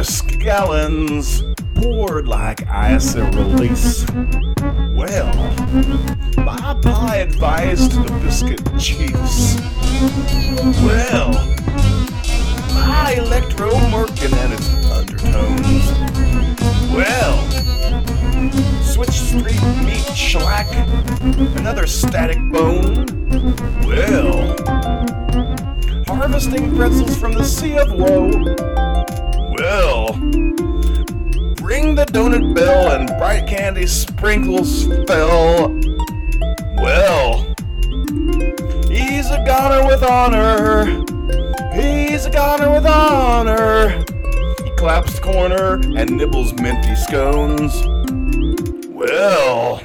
brisk gallons poured like ice at release. Well, my pie advised the biscuit chiefs. Well, my electro merkin and its undertones. Well, Switch Street meat shellac, another static bone. Well, harvesting pretzels from the sea of woe. Well, ring the donut bell and bright candy sprinkles fell. Well, he's a goner with honor. He's a goner with honor. He claps corner and nibbles minty scones. Well,